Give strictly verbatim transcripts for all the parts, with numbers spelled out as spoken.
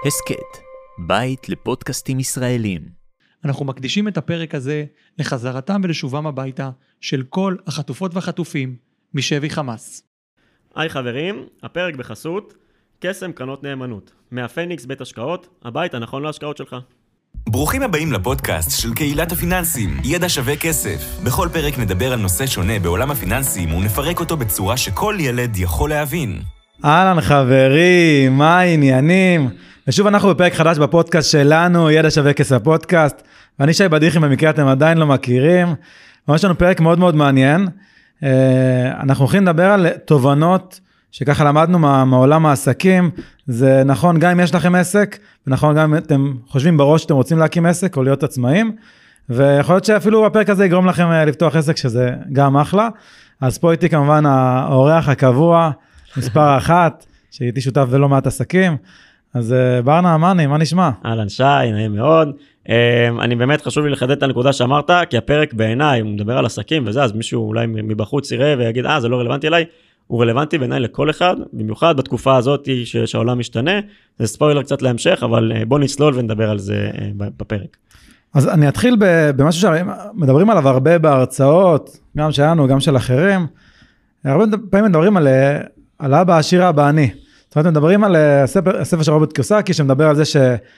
הסקט, בית לפודקאסטים ישראלים. אנחנו מקדישים את הפרק הזה לחזרתם ולשובם הביתה של כל החטופות והחטופים משבי חמאס. היי חברים, הפרק בחסות קסם קרנות נאמנות, מהפניקס בית השקעות, הבית הנכון להשקעות שלך. ברוכים הבאים לפודקאסט של קהילת הפיננסים, ידע שווה כסף. בכל פרק נדבר על נושא שונה בעולם הפיננסים ונפרק אותו בצורה שכל ילד יכול להבין. אהלן חברים, מה העניינים? ושוב אנחנו בפרק חדש בפודקאסט שלנו, ידע שווה כסף פודקאסט, ואני שי בדיחים במקרה אתם עדיין לא מכירים. ממש לנו פרק מאוד מאוד מעניין. אנחנו הולכים לדבר על תובנות שככה למדנו מעולם העסקים. זה נכון גם אם יש לכם עסק, ונכון גם אם אתם חושבים בראש שאתם רוצים להקים עסק או להיות עצמאים, ויכול להיות שאפילו הפרק הזה יגרום לכם לפתוח עסק, שזה גם אחלה. אז פה איתי כמובן האורח הקבוע, מספר אחת, שהייתי שותף ולא מעט עסקים. אז ברנה אמני, מה נשמע? אהלן שי, נעים מאוד. אני באמת חשוב לי לחדד את הנקודה שאמרת, כי הפרק בעיניי, הוא מדבר על עסקים וזה, אז מישהו אולי מבחוץ יראה ויגיד, אה, זה לא רלוונטי אליי, הוא רלוונטי בעיניי לכל אחד, במיוחד בתקופה הזאת שהעולם משתנה, זה ספוילר קצת להמשך, אבל בוא נצלול ונדבר על זה בפרק. אז אני אתחיל במשהו שמדברים עליו הרבה בהרצאות, גם שלנו, גם של אחרים, הרבה פעמים מדברים על, על אבא עשיר אבא עני, זאת אומרת, מדברים על הספר, הספר של רוברט קיוסקי, שמדבר על זה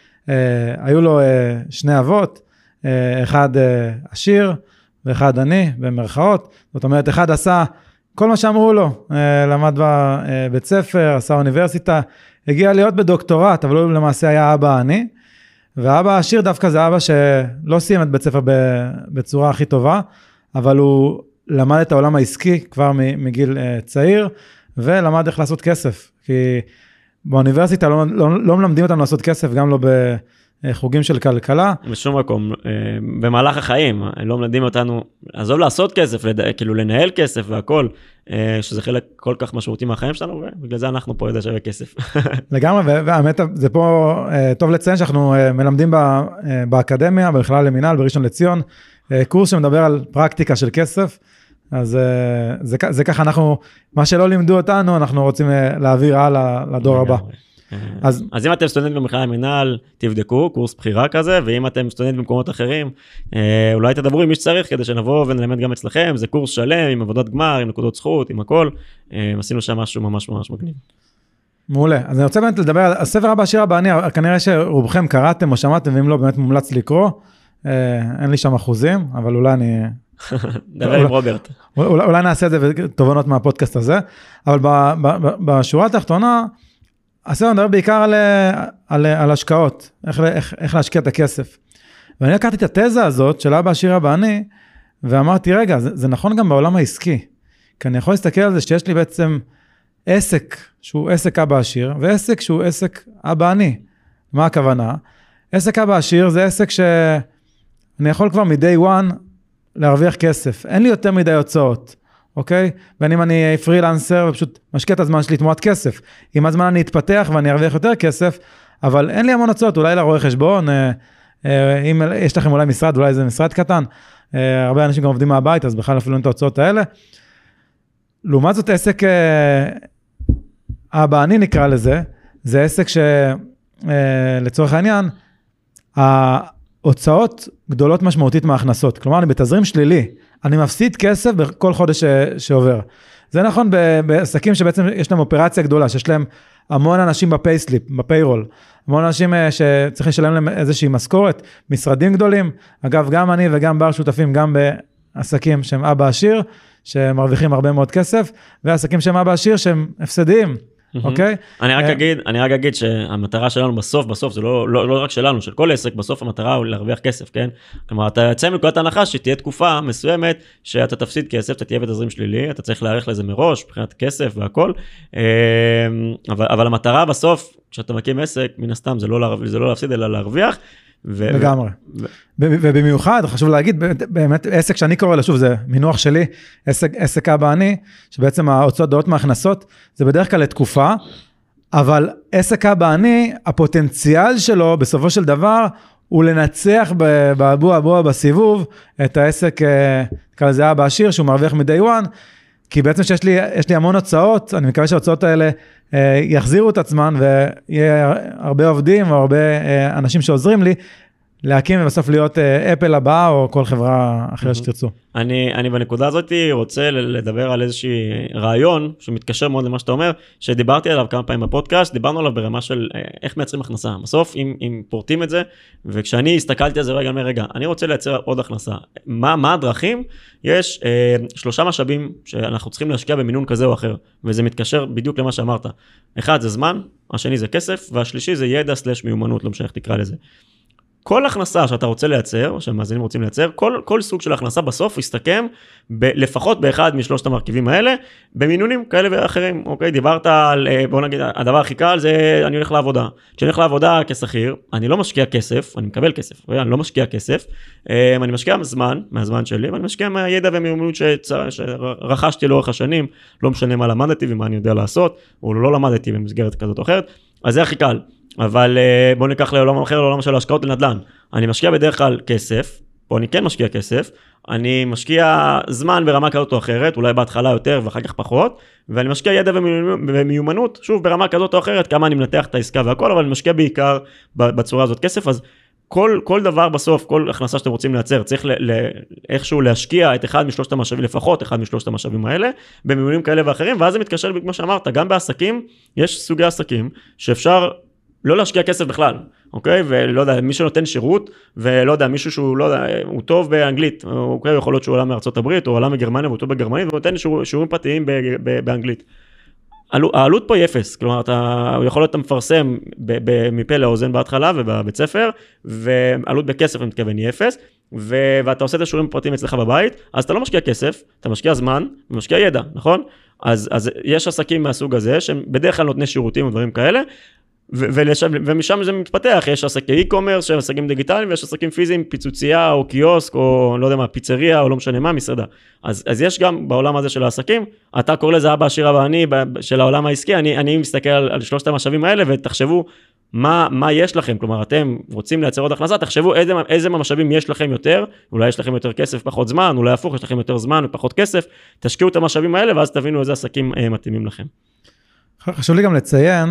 שהיו לו שני אבות, אחד עשיר ואחד עני, במרכאות, זאת אומרת, אחד עשה כל מה שאמרו לו, למד בבית ספר, עשה אוניברסיטה, הגיע להיות בדוקטורט, אבל הוא למעשה היה אבא עני, והאבא העשיר דווקא זה אבא שלא סיים את בית ספר בצורה הכי טובה, אבל הוא למד את העולם העסקי כבר מגיל צעיר, ולמד איך לעשות כסף, כי באוניברסיטה לא, לא, לא מלמדים אותנו לעשות כסף, גם לא בחוגים של כלכלה. בשום מקום, במהלך החיים, לא מלמדים אותנו, עזוב לעשות כסף, כאילו לנהל כסף והכל, שזה חלק כל כך משמעותי מהחיים שלנו, ובגלל זה אנחנו פה ידע שווה כסף. לגמרי, והאמת, זה פה טוב לציין שאנחנו מלמדים באקדמיה, בכלל למינהל, בראשון לציון, קורס שמדבר על פרקטיקה של כסף, אז זה, זה ככה אנחנו, מה שלא לימדו אותנו, אנחנו רוצים להעביר הלאה לדור הבא. אז, אז אם אתם סטודנט במכללה למינהל, תבדקו, קורס בחירה כזה, ואם אתם סטודנט במקומות אחרים, אולי תדברו עם מי שצריך, כדי שנבוא ונלמד גם אצלכם, זה קורס שלם, עם עבודת גמר, עם נקודות זכות, עם הכל, עשינו שם משהו ממש ממש מגניב. מעולה, אז אני רוצה באמת לדבר על הספר אבא עשיר אבא עני, כנראה שרובכם קראתם או שמעתם, ואם לא באמת מומלץ לקרוא, אין לי שם אחוזים, אבל אולי אני... דבר עם רוברט. אולי, אולי נעשה את זה בתובנות מהפודקאסט הזה, אבל ב, ב, ב, בשורה התחתונה, הספר מדבר בעיקר על, על, על השקעות, איך, איך, איך להשקיע את הכסף. ואני לקחתי את התזה הזאת של אבא עשיר אבא עני, ואמרתי, רגע, זה, זה נכון גם בעולם העסקי, כי אני יכול להסתכל על זה שיש לי בעצם עסק, שהוא עסק אבא עשיר, ועסק שהוא עסק אבא עני. מה הכוונה? עסק אבא עשיר זה עסק שאני יכול כבר מ-day one, להרוויח כסף, אין לי יותר מדי הוצאות, אוקיי? בין אם אני פרילנסר ופשוט משקיע את הזמן שלי תמורת כסף, עם הזמן אני אתפתח ואני ארוויח יותר כסף, אבל אין לי המון הוצאות, אולי לרואה חשבון, אם יש לכם אולי משרד, אולי זה משרד קטן, הרבה אנשים גם עובדים מהבית, אז בכלל אפילו אין את ההוצאות האלה. לעומת זאת עסק, אבא עני נקרא לזה, זה עסק שלצורך העניין, הוצאות גדולות משמעותית מההכנסות. כלומר, אני בתזרים שלילי. אני מפסיד כסף בכל חודש שעובר. זה נכון בעסקים שבעצם יש להם אופרציה גדולה, שיש להם המון אנשים בפייסליפ, בפיירול, המון אנשים שצריכים לשלם להם איזושהי משכורת, משרדים גדולים. אגב, גם אני וגם בר שותפים, גם בעסקים שהם אבא עשיר, שמרוויחים הרבה מאוד כסף, ועסקים שהם אבא עשיר שהם הפסדיים. אוקיי? אני רק אגיד, אני רק אגיד שהמטרה שלנו בסוף, בסוף, זה לא, לא, לא רק שלנו, של כל עסק, בסוף המטרה הוא להרוויח כסף, כן? כלומר, אתה יוצא מנקודת ההנחה שתהיה תקופה מסוימת, שאתה תפסיד כסף, אתה תהיה בתזרים שלילי, אתה צריך להעריך לזה מראש, מבחינת כסף והכל, אבל, אבל המטרה בסוף, כשאתה מקים עסק, מן הסתם, זה לא, זה לא להפסיד, אלא להרוויח, לגמרי. ובמיוחד, חשוב להגיד, באמת עסק שאני קורא לה, שוב, זה מינוח שלי, עסק אבא עני, שבעצם ההוצאות גדולות מההכנסות, זה בדרך כלל לתקופה, אבל עסק אבא עני, הפוטנציאל שלו, בסופו של דבר, הוא לנצח באבו אבו בסיבוב, את העסק, נקרא לזה אבא עשיר, שהוא מרוויח מ-day one, כי בעצם שיש לי, יש לי המון הוצאות, אני מקווה שההוצאות האלה אה, יחזירו את עצמן, ויהיה הרבה עובדים, או הרבה אה, אנשים שעוזרים לי, להקים ובסוף להיות אפל הבאה, או כל חברה אחרת שתרצו. אני, אני בנקודה הזאת רוצה לדבר על איזושהי רעיון, שמתקשר מאוד למה שאתה אומר, שדיברתי עליו כמה פעמים בפודקאסט, דיברנו עליו ברמה של איך מייצרים הכנסה. בסוף, אם, אם פורטים את זה, וכשאני הסתכלתי על זה רגע, רגע, אני רוצה לייצר עוד הכנסה. מה, מה הדרכים? יש אה, שלושה משאבים שאנחנו צריכים להשקיע במינון כזה או אחר, וזה מתקשר בדיוק למה שאמרת. אחד זה זמן, השני זה כסף, והשלישי זה ידע סלש מיומנות, לא משנה איך תקרא לזה. כל הכנסה שאתה רוצה לייצר, או שהמאזינים רוצים לייצר, כל, כל סוג של הכנסה בסוף יסתכם ב, לפחות באחד משלושת המרכיבים האלה, במינונים כאלה ואחרים. אוקיי, דיברת על, בוא נגיד, הדבר הכי קל זה אני הולך לעבודה. כשאני הולך לעבודה כשכיר, אני לא משקיע כסף, אני מקבל כסף, אני לא משקיע כסף, אני משקיע זמן, מהזמן שלי, ואני משקיע מהידע ומיומנות שרכשתי לאורך השנים, לא משנה מה למדתי ומה אני יודע לעשות, או לא למדתי במסגרת כזאת או אחרת, אז זה הכי קל. אבל בוא ניקח לעולם אחר, לעולם של ההשקעות לנדל"ן. אני משקיע בדרך כלל כסף, פה אני כן משקיע כסף, אני משקיע זמן ברמה כזאת או אחרת, אולי בהתחלה יותר ואחר כך פחות, ואני משקיע ידע ומיומנות, שוב ברמה כזאת או אחרת, כמה אני מנתח את העסקה והכל, אבל אני משקיע בעיקר בצורה הזאת כסף, אז כל, כל דבר בסוף, כל הכנסה שאתם רוצים לייצר, צריך ל, ל, איכשהו להשקיע את אחד משלושת המשאבים, לפחות אחד משלושת המשאבים האלה, במימונים כאלה ואחרים, ואז זה מתקשר כמו שאמרת, גם בעסקים, יש סוגי עסקים שאפשר לא להשקיע כסף בכלל, אוקיי? ולא יודע, מי שנותן שירות, ולא יודע, מישהו שהוא, לא יודע, הוא טוב באנגלית, אוקיי? יכול להיות שהוא עולה מארצות הברית, או עולה מגרמניה, והוא טוב בגרמנית, ונותן שיעור, שיעורים פרטיים באנגלית. העלות פה היא אפס, כלומר, אתה, הוא יכול להיות מפרסם מפה לאוזן בהתחלה, ובבית ספר, ועלות בכסף, אני מתכוון, היא אפס, ו- ואתה עושה את השיעורים פרטיים אצלך בבית, אז אתה לא משקיע כסף, אתה משקיע זמן, ומשקיע ידע, נכון? אז, אז יש עסקים מהסוג הזה, שהם בדרך כלל נותני שירותים ודברים כאלה, ו- ולשם, ומשם זה מתפתח, יש עסקי e-commerce, שיש עסקים דיגיטליים, ויש עסקים פיזיים, פיצוצייה, או קיוסק, או לא יודע מה, פיצריה, או לא משנה מה, מסעדה. אז, אז יש גם בעולם הזה של העסקים, אתה קורא לזה אבא עשיר אבא עני, של העולם העסקי, אני, אני מסתכל על, על שלושת המשאבים האלה, ותחשבו מה, מה יש לכם, כלומר, אתם רוצים לייצר עוד הכנסה, תחשבו איזה, איזה משאבים יש לכם יותר, אולי יש לכם יותר כסף, פחות זמן, אולי הפוך, יש לכם יותר זמן ופחות כסף, תשקיעו את המשאבים האלה, ואז תבינו איזה עסקים מתאימים לכם. חשוב לי גם לציין,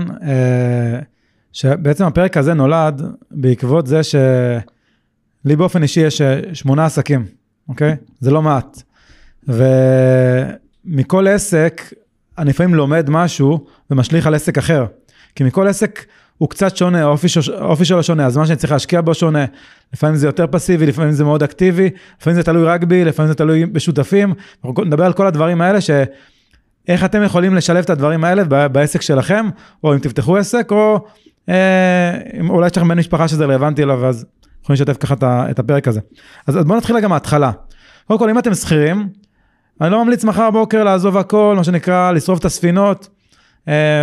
שבעצם הפרק הזה נולד בעקבות זה שלי באופן אישי יש שמונה עסקים, אוקיי? זה לא מעט. ומכל עסק, אני לפעמים לומד משהו ומשליך על עסק אחר. כי מכל עסק הוא קצת שונה, האופי שלו שונה, הזמן שאני צריך להשקיע בו שונה. לפעמים זה יותר פסיבי, לפעמים זה מאוד אקטיבי, לפעמים זה תלוי רק בי, לפעמים זה תלוי בשותפים. אנחנו נדבר על כל הדברים האלה ש... איך אתם יכולים לשלב את הדברים האלה בעסק שלכם, או אם תפתחו עסק, או אה, אולי יש לכם בן משפחה שזה רלוונטי אליו, אז יכולים לשתף ככה את הפרק הזה. אז בואו נתחיל גם מההתחלה. קודם כל, אם אתם שכירים, אני לא ממליץ מחר בוקר לעזוב הכל, מה שנקרא, לשרוף את הספינות. אה,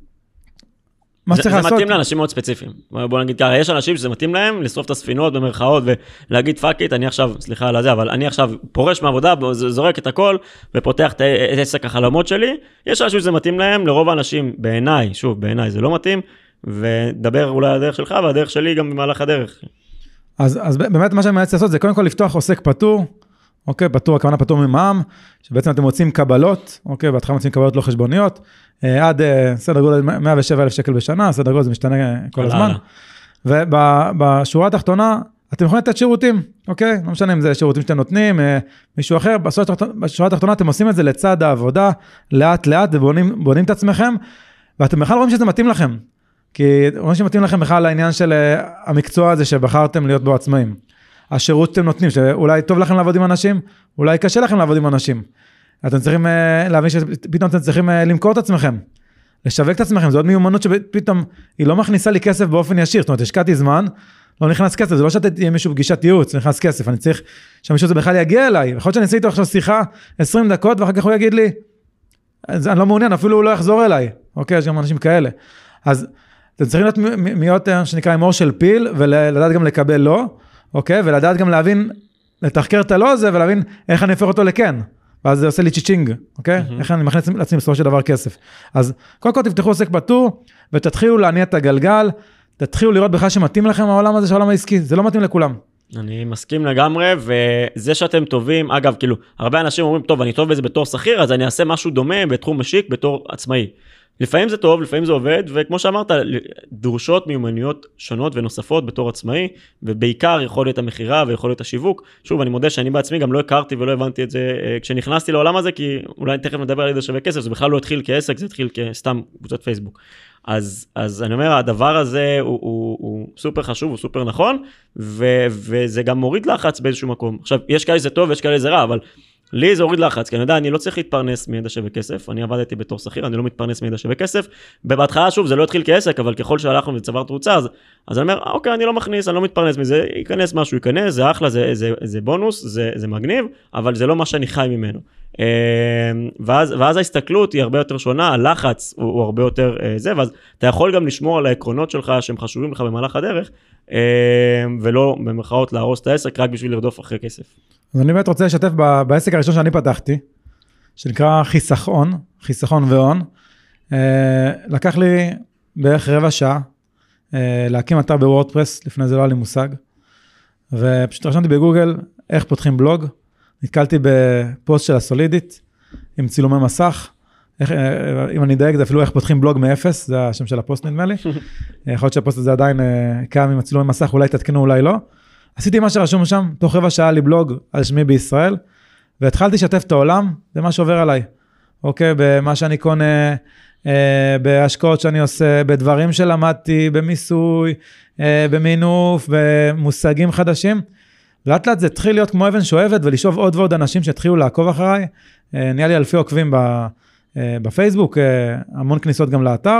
מה שצריך לעשות... זה מתאים לאנשים מאוד ספציפיים. בוא נגיד ככה, יש אנשים שזה מתאים להם לשרוף את הספינות במרכאות ולהגיד פאקית, אני עכשיו, סליחה על זה, אבל אני עכשיו פורש מעבודה, זורק את הכל ופותח את עסק החלומות שלי. יש אנשים שזה מתאים להם, לרוב האנשים בעיניי, שוב, בעיניי זה לא מתאים, ודבר אולי הדרך שלך והדרך שלי גם במהלך הדרך. אז, אז באמת מה שאני מנסה לעשות זה קודם כל לפתוח עוסק פטור, אוקיי, פטור, הכוונה פטור ממע"מ, שבעצם אתם מוצאים קבלות, אוקיי, בהתחלה מוצאים קבלות לא חשבוניות, עד סדר גודל מאה ושבעה אלף שקל בשנה, סדר גודל זה משתנה כל הזמן, ובשורה התחתונה, אתם יכולים לתת שירותים, אוקיי, לא משנה אם זה שירותים שאתם נותנים, מישהו אחר, בשורה התחתונה אתם עושים את זה לצד העבודה, לאט לאט, ובונים את עצמכם, ואתם בכלל רואים שזה מתאים לכם, כי רואים שמתאים לכם בכלל לעניין של המקצוע הזה שבחרתם להיות בו עצמאים. השירות שאתם נותנים, שאולי טוב לכם לעבוד עם אנשים, אולי קשה לכם לעבוד עם אנשים. אתם צריכים להבין שפתאום אתם צריכים למכור את עצמכם, לשווק את עצמכם, זו עוד מיומנות שפתאום היא לא מכניסה לי כסף באופן ישיר, זאת אומרת, השקעתי זמן, לא נכנס כסף, זה לא שאתה תהיה מישהו פגישת ייעוץ, נכנס כסף, אני צריך שמישהו זה בכלל יגיע אליי, יכול להיות שאני אעשה איתו עכשיו שיחה עשרים דקות, ואחר כך הוא יגיד לי, אני לא מעוניין, אפילו הוא לא יחזור אליי, אוקיי, יש גם אנשים כאלה. אז אתם צריכים להיות להיות, שנקרא, עם אור של פיל, ולדעת גם לקבל לא, אוקיי, ולדעת גם להבין, לתחקר את הלא הזה, ולהבין איך אני הופך אותו לכן. ואז זה עושה לי צ'יצ'ינג, אוקיי? Mm-hmm. איך אני מכניס לעצמי בסופו של דבר כסף. אז קודם כל תפתחו עוסק פטור, ותתחילו להניע את הגלגל, תתחילו לראות בכלל שמתאים לכם העולם הזה, שהעולם העסקי, זה לא מתאים לכולם. אני מסכים לגמרי, וזה שאתם טובים, אגב, כאילו, הרבה אנשים אומרים, טוב, אני טוב בזה בתור שכיר, אז אני אעשה משהו דומה בתחום משיק בתור עצמאי. לפעמים זה טוב, לפעמים זה עובד, וכמו שאמרת, דרושות מיומנויות שונות ונוספות בתור עצמאי, ובעיקר יכול להיות המחירה ויכול להיות השיווק. שוב, אני מודה שאני בעצמי גם לא הכרתי ולא הבנתי את זה כשנכנסתי לעולם הזה, כי אולי תכף נדבר על ידע שווה כסף, זה בכלל לא התחיל כעסק, זה התחיל כסתם קבוצת פייסבוק. אז, אז אני אומר, הדבר הזה הוא, הוא, הוא סופר חשוב, הוא סופר נכון, ו, וזה גם מוריד לחץ באיזשהו מקום. עכשיו, יש כאלה זה טוב, יש כאלה זה רע, אבל לי זה הוריד לחץ, כי אני יודע, אני לא צריך להתפרנס מידע שווה כסף, אני עבדתי בתור שכיר, אני לא מתפרנס מידע שווה כסף, בהתחלה שוב, זה לא התחיל כעסק, אבל ככל שהלכנו וצבר תרוצה, אז, אז אני אומר, אוקיי, אני לא מכניס, אני לא מתפרנס מזה, ייכנס משהו, ייכנס, זה אחלה, זה, זה, זה בונוס, זה, זה מגניב, אבל זה לא מה שאני חי ממנו. ואז, ואז ההסתכלות היא הרבה יותר שונה, הלחץ הוא, הוא הרבה יותר זה, ואז אתה יכול גם לשמור על העקרונות שלך, שהם חשובים לך במהלך הדרך, ולא במרכאות להרוס את העסק, רק בשביל לרדוף אחרי כסף. אז אני באמת רוצה לשתף בעסק הראשון שאני פתחתי, שנקרא חיסכון, חיסכון והון. לקח לי בערך רבע שעה, להקים אתר בוורדפרס, לפני זה לא היה לי מושג, ופשוט רשמתי בגוגל איך פותחים בלוג, נתקלתי בפוסט של הסולידית, עם צילומי מסך, איך, אם אני דייק, זה אפילו איך פותחים בלוג מאפס, זה השם של הפוסט נדמה לי, יכול להיות שהפוסט הזה עדיין קיים עם הצילומי מסך, אולי תתקנו, אולי לא, עשיתי מה שרשום שם, תוך רבע שעה לי בלוג על שמי בישראל, והתחלתי לשתף את העולם, זה מה שעובר עליי, אוקיי, במה שאני קונה, אה, בהשקעות שאני עושה, בדברים שלמדתי, במיסוי, אה, במינוף, במושגים חדשים, לאט לאט זה התחיל להיות כמו אבן שואבת, ולשאוב עוד ועוד אנשים שהתחילו לעקוב אחריי, אה, נהיה לי אלפי עוקבים ב, אה, בפייסבוק, אה, המון כניסות גם לאתר,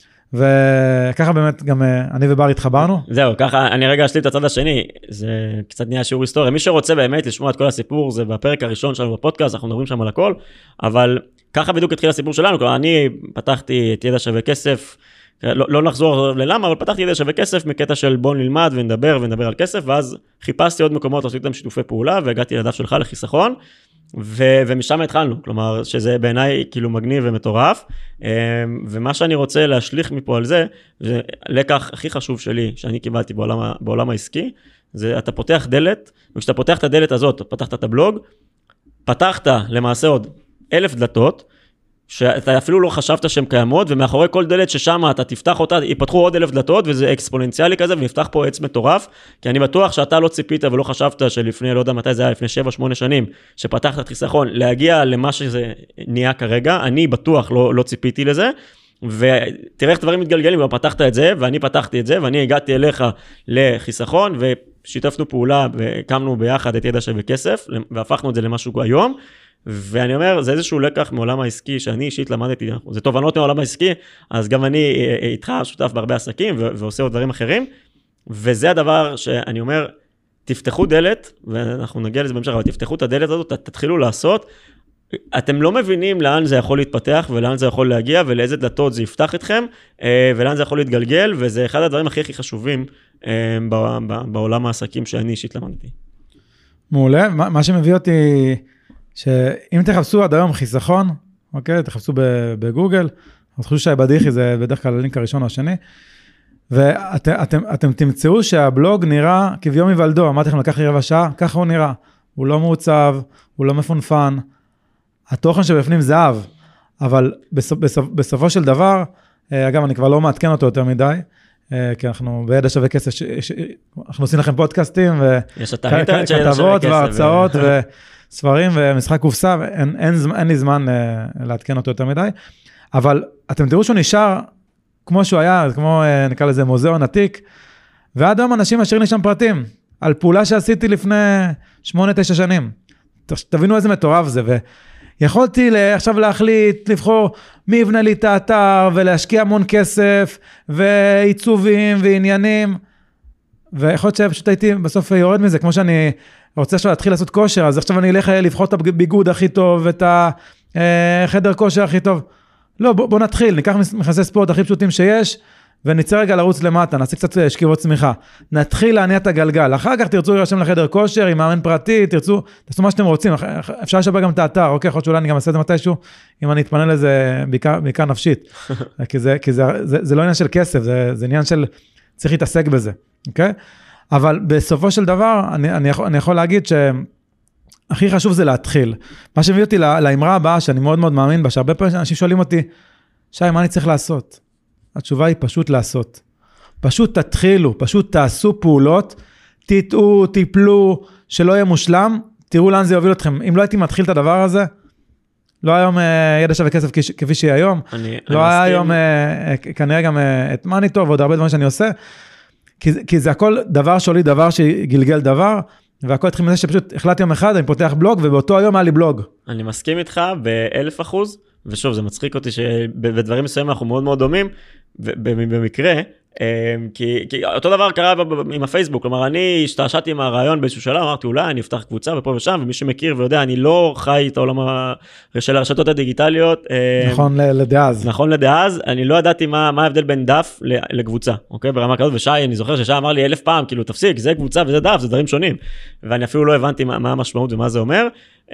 וככה באמת גם אני ובר התחברנו. זהו, ככה אני רגע אשלים את הצד השני, זה קצת נהיה שיעור היסטוריה, מי שרוצה באמת לשמוע את כל הסיפור, זה בפרק הראשון שלנו בפודקאסט, אנחנו מדברים שם על הכל, אבל ככה בדיוק התחיל הסיפור שלנו, כלומר אני פתחתי את ידע שווה כסף, לא, לא נחזור ללמה, אבל פתחתי ידע שווה כסף מקטע של בוא נלמד ונדבר ונדבר על כסף, ואז חיפשתי עוד מקומות, לעשות איתם שיתופי פעולה, והגעתי לדף שלך לחיסכון, ו- ומשם התחלנו, כלומר שזה בעיניי כאילו מגניב ומטורף, ומה שאני רוצה להשליך מפה על זה, זה לקח הכי חשוב שלי, שאני קיבלתי בעולם, בעולם העסקי, זה אתה פותח דלת, וכשאתה פותח את הדלת הזאת, פתחת את הבלוג, פתחת למעשה עוד אלף דלתות, שאתה אפילו לא חשבת שהן קיימות, ומאחורי כל דלת ששם אתה תפתח אותה, ייפתחו עוד אלף דלתות, וזה אקספוננציאלי כזה, ונפתח פה עץ מטורף, כי אני בטוח שאתה לא ציפית ולא חשבת שלפני, לא יודע מתי זה היה, לפני שבע שמונה שנים, שפתחת את חיסכון, להגיע למה שזה נהיה כרגע, אני בטוח לא, לא ציפיתי לזה, ותראה איך דברים מתגלגלים, ופתחת את זה, ואני פתחתי את זה, ואני הגעתי אליך לחיסכון, ושיתפנו פעולה, והקמנו ביחד את ידע שווה כסף, והפכנו את זה למשהו היום, ואני אומר, זה איזשהו לקח מעולם העסקי, שאני אישית למדתי, זה תובנות מעולם העסקי, אז גם אני איתך שותף בהרבה עסקים, ו- ועושה עוד דברים אחרים, וזה הדבר שאני אומר, תפתחו דלת, ואנחנו נגיע לזה בהמשך, אבל תפתחו את הדלת הזאת, תתחילו לעשות, אתם לא מבינים לאן זה יכול להתפתח, ולאן זה יכול להגיע, ולאיזה דלתות זה יפתח אתכם, ולאן זה יכול להתגלגל, וזה אחד הדברים הכי הכי חשובים בעולם העסקים שאני אישית למדתי. מעולה, מה שמביא אותי, שאם תחפשו עד היום חיסכון, אוקיי, תחפשו בגוגל, אז חושבים שהבדיחי זה בדרך כלל הלינק הראשון או השני, ואתם אתם, אתם תמצאו שהבלוג נראה כביום היוולדו, אמרתי לכם לקח לי רבע שעה, ככה הוא נראה, הוא לא מעוצב, הוא לא מפונפן, התוכן שבפנים זה זהב, אבל בסופ, בסופ, בסופו של דבר, אגב אני כבר לא מעדכן אותו יותר מדי, כי אנחנו בידע שווה כסף, ש, ש, אנחנו עושים לכם פודקאסטים, וכתבות והרצאות, ו... ספרים ומשחק קופסה, אין, אין, אין לי זמן להתקן אותו יותר מדי, אבל אתם תראו שהוא נשאר כמו שהוא היה, כמו נקרא לזה מוזיאון עתיק, ועד היום אנשים משאירים לי שם פרטים, על פעולה שעשיתי לפני שמונה, תשע שנים. תבינו איזה מטורף זה, ויכולתי עכשיו להחליט, לבחור מי יבנה לי את האתר, ולהשקיע המון כסף, ועיצובים ועניינים, ויכול להיות שפשוט הייתי בסוף יורד מזה, כמו שאני רוצה עכשיו להתחיל לעשות כושר, אז עכשיו אני אלך לבחור את הביגוד הכי טוב, את החדר כושר הכי טוב. לא, בוא, בוא נתחיל, ניקח מכנסי ספורט הכי פשוטים שיש, ונצא רגע לרוץ למטה, נעשה קצת שקיבות צמיחה. נתחיל להניע את הגלגל, אחר כך תרצו להירשם לחדר כושר, עם מאמן פרטי, תרצו, תעשו מה שאתם רוצים, אפשר לשפר גם את האתר, אוקיי, יכול להיות שאולי אני גם אעשה את זה מתישהו, אם אני אתפנה לזה בעיקר, בעיקר נפשית, כי זה, כי זה, זה, זה לא עניין של כסף, זה, זה עניין של, צריך להתעסק בזה, אוקיי? אבל בסופו של דבר, אני, אני, יכול, אני יכול להגיד שהכי חשוב זה להתחיל. מה שהביא אותי לאמרה הבאה, שאני מאוד מאוד מאמין בה, שהרבה פעמים אנשים שואלים אותי, שי, מה אני צריך לעשות? התשובה היא פשוט לעשות. פשוט תתחילו, פשוט תעשו פעולות, תטעו, תיפלו, שלא יהיה מושלם, תראו לאן זה יוביל אתכם. אם לא הייתי מתחיל את הדבר הזה, לא היום ידע שווה כסף כפי שהיא היום, אני, לא אני היה מסכים. היום כנראה גם את מניטו ועוד הרבה דברים שאני עושה, כי, כי זה הכל דבר שהוליד דבר שגלגל דבר, והכל התחיל מזה שפשוט החלטתי יום אחד, אני פותח בלוג, ובאותו היום היה לי בלוג. אני מסכים איתך באלף אחוז, ושוב, זה מצחיק אותי שבדברים מסוימים אנחנו מאוד מאוד דומים, במקרה, כי, כי אותו דבר קרה עם הפייסבוק, כלומר, אני השתעשעתי עם הרעיון באיזשהו שלב, אמרתי, אולי אני אפתח קבוצה ופה ושם, ומי שמכיר ויודע, אני לא חי את העולם של הרשתות הדיגיטליות. נכון לדאז. נכון לדאז, אני לא ידעתי מה, מה ההבדל בין דף לקבוצה, אוקיי? ברמה כזאת, ושי, אני זוכר ששי אמר לי אלף פעם, כאילו, תפסיק, זה קבוצה וזה דף, זה דברים שונים. ואני אפילו לא הבנתי מה, מה המשמעות ומה זה אומר.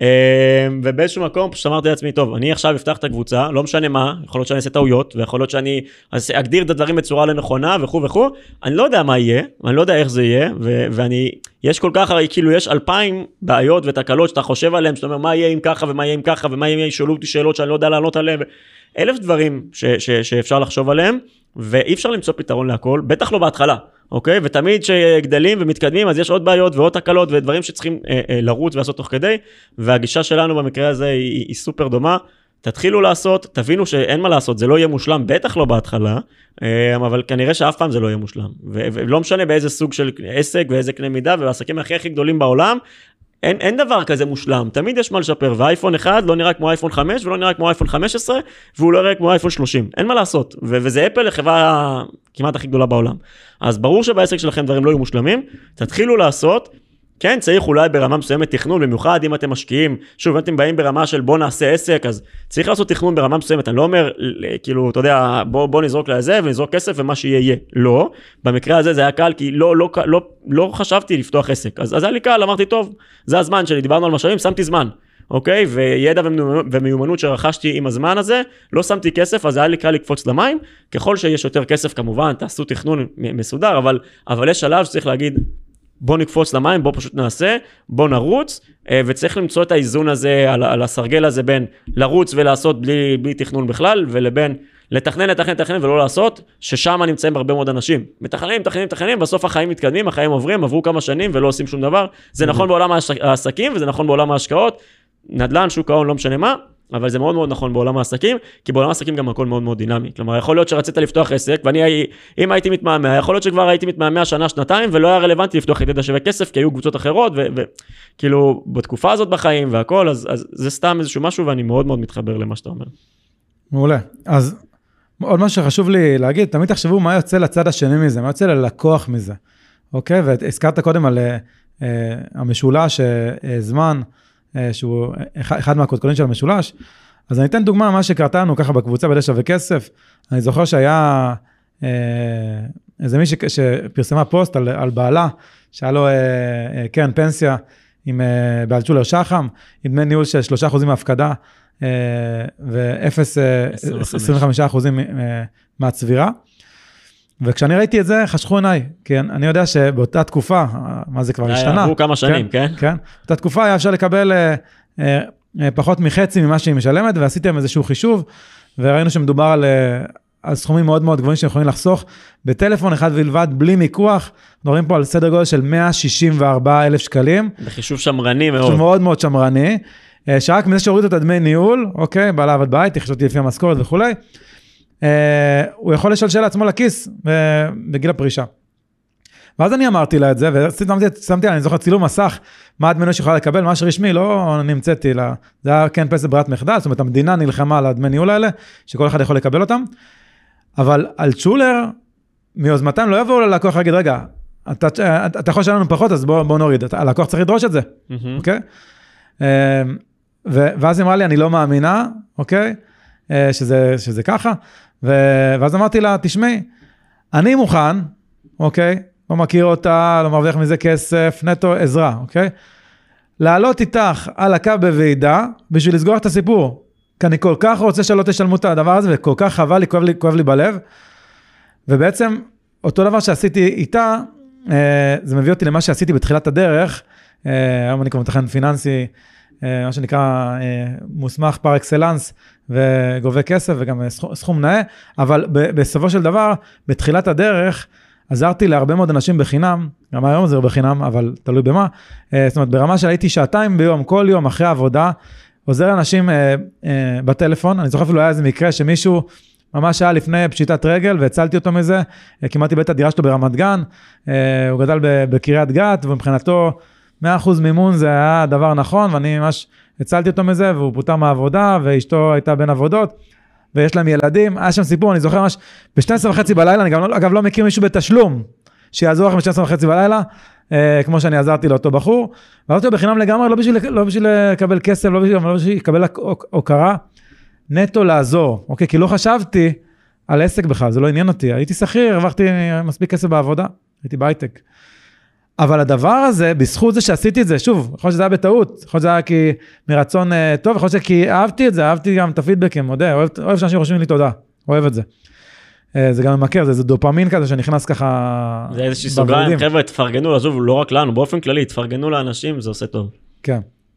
ובאיזשהו מקום פשוט אמרתי לעצמי, טוב, אני עכשיו אפתח את הקבוצה, לא משנה מה, יכול להיות שאני אעשה טעויות, ויכול להיות שאני אגדיר את הדברים בצורה לנכונה, וכו' וכו', אני לא יודע מה יהיה, אני לא יודע איך זה יהיה, ו- ואני, יש כל כך, כאילו יש אלפיים בעיות ותקלות שאתה חושב עליהם, שאתה אומר, מה יהיה אם ככה, ומה יהיה אם ככה, ומה יהיה אם ישאלו אותי שאלות שאני לא יודע לענות עליהם, אלף דברים ש- ש- שאפשר לחשוב עליהם, ואי אפשר למצוא פתרון להכל, בטח לא בהתחלה. אוקיי? ותמיד שגדלים ומתקדמים, אז יש עוד בעיות ועוד תקלות ודברים שצריכים אה, אה, לרוץ ולעשות תוך כדי, והגישה שלנו במקרה הזה היא, היא סופר דומה. תתחילו לעשות, תבינו שאין מה לעשות, זה לא יהיה מושלם, בטח לא בהתחלה, אה, אבל כנראה שאף פעם זה לא יהיה מושלם. ו- ולא משנה באיזה סוג של עסק ואיזה קנה מידה, והעסקים הכי הכי גדולים בעולם, אין, אין דבר כזה מושלם, תמיד יש מה לשפר, ואייפון אחד לא נראה כמו אייפון חמש, ולא נראה כמו אייפון חמש עשרה, והוא לא נראה כמו אייפון שלושים, אין מה לעשות, ו- וזה אפל לחברה כמעט הכי גדולה בעולם. אז ברור שבעסק שלכם דברים לא יהיו מושלמים, תתחילו לעשות, כן, צריך אולי ברמה מסוימת תכנון, במיוחד אם אתם משקיעים, שוב, אם אתם באים ברמה של בוא נעשה עסק, אז צריך לעשות תכנון ברמה מסוימת, אני לא אומר, כאילו, אתה יודע, בוא, בוא נזרוק לזה ונזרוק כסף ומה שיהיה יהיה. לא, במקרה הזה זה היה קל, כי לא, לא, לא, לא חשבתי לפתוח עסק, אז, אז היה לי קל, אמרתי, טוב, זה הזמן שלי, דיברנו על משאבים, שמתי זמן, אוקיי? וידע ומיומנות שרכשתי עם הזמן הזה, לא שמתי כסף, אז היה לי קל לקפוץ למים, ככל שיש יותר כסף, כמובן, תעשו תכנון מסודר, אבל, אבל יש שלב שצריך להגיד, בוא נקפוץ למים, בוא פשוט נעשה, בוא נרוץ, וצריך למצוא את האיזון הזה, על, על הסרגל הזה, בין לרוץ ולעשות בלי, בלי תכנון בכלל, ולבין לתכנן, לתכנן, לתכנן ולא לעשות, ששם נמצאים הרבה מאוד אנשים. מתכננים, מתכננים, מתכננים, בסוף החיים מתקדמים, החיים עוברים, עברו כמה שנים ולא עושים שום דבר. זה נכון בעולם העסקים, וזה נכון בעולם ההשקעות, נדל"ן, שוק ההון, לא משנה מה, אבל זה מאוד מאוד נכון בעולם העסקים, כי בעולם העסקים גם הכל מאוד מאוד דינמי. כלומר, יכול להיות שרצית לפתוח עסק, ואני, אם הייתי מתמהמה, יכול להיות שכבר הייתי מתמהמה שנה, שנתיים, ולא היה רלוונטי לפתוח את ידע שווה כסף, כי היו קבוצות אחרות, וכאילו, בתקופה הזאת בחיים והכל, אז, אז זה סתם איזשהו משהו, ואני מאוד מאוד מתחבר למה שאתה אומר. מעולה. אז עוד משהו שחשוב לי להגיד, תמיד תחשבו מה יוצא לצד השני מזה, מה יוצא ללקוח מזה. אוקיי? והזכרת קודם על uh, המשולש, uh, זמן, שהוא אחד מהקודקודים של המשולש, אז אני אתן דוגמה מה שקרתה לנו ככה בקבוצה בידע שווה כסף, אני זוכר שהיה איזה מי שפרסמה פוסט על, על בעלה, שהיה לו קרן פנסיה עם באלטשולר שחם, עם דמי ניהול של שלושה אחוזים מהפקדה, ו-אפס עשרים וחמישה אחוזים מהצבירה, וכשאני ראיתי את זה, חשכו עיניי, כן, אני יודע שבאותה תקופה, מה זה כבר השתנה? עברו כמה שנים, כן? כן, באותה תקופה היה אפשר לקבל אה, אה, פחות מחצי ממה שהיא משלמת, ועשיתם איזשהו חישוב, וראינו שמדובר על, אה, על סכומים מאוד מאוד גבוהים שיכולים לחסוך, בטלפון אחד בלבד, בלי מיקוח, מדברים פה על סדר גודל של מאה שישים וארבעה אלף שקלים. בחישוב שמרני מאוד. חישוב מאוד מאוד שמרני, אה, שרק מזה שהורידו את הדמי ניהול, אוקיי, בעלה עבד בית, תחשבתי לפי המשכורת וכולי, Uh, הוא יכול לשלשל לעצמו לכיס uh, בגיל הפרישה. ואז אני אמרתי לה את זה, ושמתי לה, אני זוכר צילום מסך, מה הדמי ניהול שיכולה לקבל, מה שרשמי, לא נמצאתי לה, זה היה כן פסק ברירת מחדל, זאת אומרת, המדינה נלחמה על הדמי ניהול האלה, שכל אחד יכול לקבל אותם, אבל אלטשולר, מיוזמתם לא יבואו ללקוח להגיד, רגע, אתה, אתה, אתה יכול לשלם לנו פחות, אז בוא, בוא נוריד, הלקוח צריך לדרוש את זה, אוקיי? Uh, ואז היא אמרה לי, אני לא מאמינה, אוקיי? שזה, שזה ככה, ו... ואז אמרתי לה, תשמעי, אני מוכן, אוקיי, לא מכיר אותה, לא מרוויח מזה כסף, נטו עזרה, אוקיי, לעלות איתך על הקו בוועידה, בשביל לסגור את הסיפור, כי אני כל כך רוצה שלא תשלמו את הדבר הזה, וכל כך חבל לי, כואב לי, כואב לי בלב, ובעצם, אותו דבר שעשיתי איתה, זה מביא אותי למה שעשיתי בתחילת הדרך, היום אני כבר מתכנן פיננסי, מה שנקרא מוסמך פר אקסלנס, וגובה כסף וגם סכום נאה, אבל בסופו של דבר, בתחילת הדרך, עזרתי להרבה מאוד אנשים בחינם, גם היום זה בחינם, אבל תלוי במה, זאת אומרת, ברמה שהייתי שעתיים ביום, כל יום אחרי העבודה, עוזר לאנשים בטלפון, אני זוכר אפילו היה איזה מקרה שמישהו, ממש היה לפני פשיטת רגל, והצלתי אותו מזה, כמעט איבד את הדירה שלו ברמת גן, הוא גדל בקריית גת, ומבחינתו מאה אחוז מימון זה היה דבר נכון, ואני ממש הצלתי אותו מזה, והוא פוטר מהעבודה, ואשתו הייתה בין עבודות, ויש להם ילדים, היה שם סיפור, אני זוכר ממש, ב-שתים עשרה וחצי בלילה, אני גם, אגב לא מכיר מישהו בתשלום, שיעזור לכם ב-שתים עשרה וחצי בלילה, כמו שאני עזרתי לאותו בחור, ועזרתי לו בחינם לגמרי, לא בשביל, לא בשביל לקבל כסף, לא בשביל, לא בשביל לקבל הוקרה, נטו לעזור, אוקיי, כי לא חשבתי על עסק בכלל, זה לא עניין אותי, הייתי שכיר, הרווחתי מספיק כסף בעבודה, הייתי בהייטק. אבל הדבר הזה, בזכות זה שעשיתי את זה, שוב, יכול להיות שזה היה בטעות, יכול להיות שזה היה כי מרצון טוב, יכול להיות כי אהבתי את זה, אהבתי גם את הפידבקים, מודה, אוהב, אוהב שאנשים רושמים לי תודה, אוהב את זה. זה גם ממכר, זה, זה דופמין כזה שנכנס ככה... זה איזושהי סוגריים, חבר'ה, תפרגנו, עזוב, לא רק לנו, באופן כללי, תפרגנו לאנשים, זה עושה טוב. כן.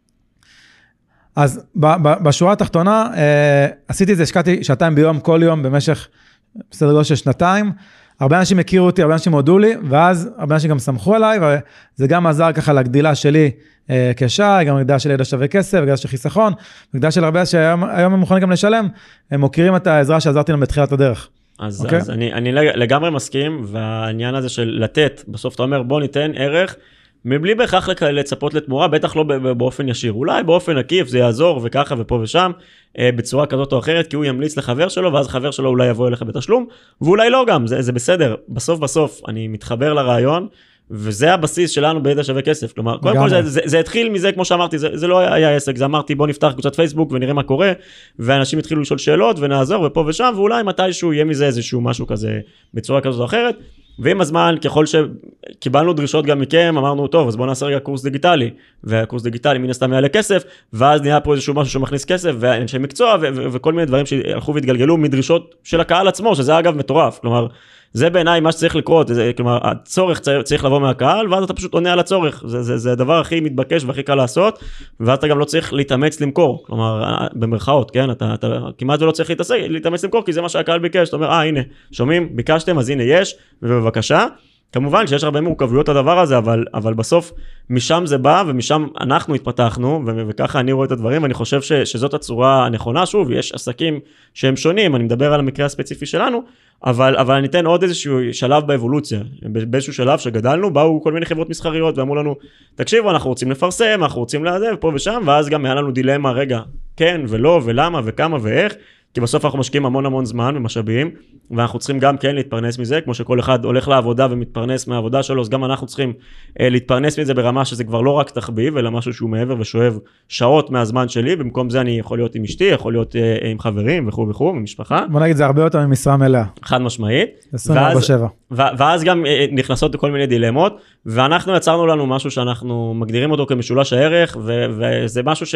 אז ב, ב, בשורה התחתונה, עשיתי את זה, השקעתי שעתיים ביום, כל יום, במשך בסדר גודל של שנתיים, הרבה אנשים הכירו אותי, הרבה אנשים הודו לי, ואז הרבה אנשים גם סמכו עליי, וזה גם עזר ככה לגדילה שלי אה, כשי, גם לגדילה של ידע שווה כסף, גדילה של חיסכון, גדילה של הרבה שהיום הם מוכנים גם לשלם, הם מוכירים את העזרה שעזרתי להם בתחילת הדרך. אז, okay? אז אני, אני לגמרי מסכים, והעניין הזה של לתת, בסוף אתה אומר בוא ניתן ערך, מבלי בהכרח לצפות לתמורה, בטח לא באופן ישיר, אולי באופן עקיף זה יעזור וככה ופה ושם, בצורה כזאת או אחרת, כי הוא ימליץ לחבר שלו, ואז חבר שלו אולי יבוא אליך בתשלום, ואולי לא גם, זה, זה בסדר, בסוף בסוף אני מתחבר לרעיון, וזה הבסיס שלנו בידע שווה כסף, כלומר, קודם כל זה, זה, זה התחיל מזה, כמו שאמרתי, זה, זה לא היה עסק, זה אמרתי בוא נפתח קבוצת פייסבוק ונראה מה קורה, ואנשים התחילו לשאול שאלות ונעזור ופה ושם, ואולי מתישהו יהיה מזה איזשהו משהו כזה, בצורה כזאת או אחרת, ועם הזמן, ככל שקיבלנו דרישות גם מכם, אמרנו, טוב, אז בואו נעשה רגע קורס דיגיטלי, והקורס דיגיטלי מן הסתם יעלה כסף, ואז נהיה פה איזשהו משהו שמכניס כסף, ואנשי מקצוע, ו- ו- וכל מיני דברים שהלכו והתגלגלו מדרישות של הקהל עצמו, שזה אגב מטורף, כלומר, זה בעיניי מה שצריך לקרות, זה, כלומר, הצורך צריך לבוא מהקהל, ואז אתה פשוט עונה על הצורך, זה, זה, זה הדבר הכי מתבקש והכי קל לעשות, ואז אתה גם לא צריך להתאמץ למכור, כלומר, במרכאות, כן, אתה, אתה כמעט ולא צריך להתעסק, להתאמץ למכור, כי זה מה שהקהל ביקש, אתה אומר, אה, הנה, שומעים, ביקשתם, אז הנה יש, ובבקשה, כמובן שיש הרבה מורכבויות הדבר הזה, אבל, אבל בסוף משם זה בא, ומשם אנחנו התפתחנו, ו- וככה אני רואה את הדברים, ואני חושב ש- שזאת הצורה הנכונה, שוב, יש עסקים שהם שונים, אני מדבר על המקרה הספציפי שלנו, אבל, אבל אני אתן עוד איזשהו שלב באבולוציה, באיזשהו שלב שגדלנו, באו כל מיני חברות מסחריות, ואמרו לנו, תקשיבו, אנחנו רוצים לפרסם, אנחנו רוצים לעזב, פה ושם, ואז גם היה לנו דילמה, רגע, כן ולא, ולמה, וכמה ואיך, כי בסוף אנחנו משקיעים המון המון זמן ומשאבים, ואנחנו צריכים גם כן להתפרנס מזה, כמו שכל אחד הולך לעבודה ומתפרנס מהעבודה שלו, אז גם אנחנו צריכים אה, להתפרנס מזה ברמה שזה כבר לא רק תחביב, אלא משהו שהוא מעבר ושואב שעות מהזמן שלי, במקום זה אני יכול להיות עם אשתי, יכול להיות אה, עם חברים וכו' וכו', עם משפחה. בוא נגיד, זה הרבה יותר ממשרה מלאה. חד משמעית. עשרים וארבע שבע. ואז גם אה, נכנסות כל מיני דילמות, ואנחנו יצרנו לנו משהו שאנחנו מגדירים אותו כמשולש הערך, ו- וזה משהו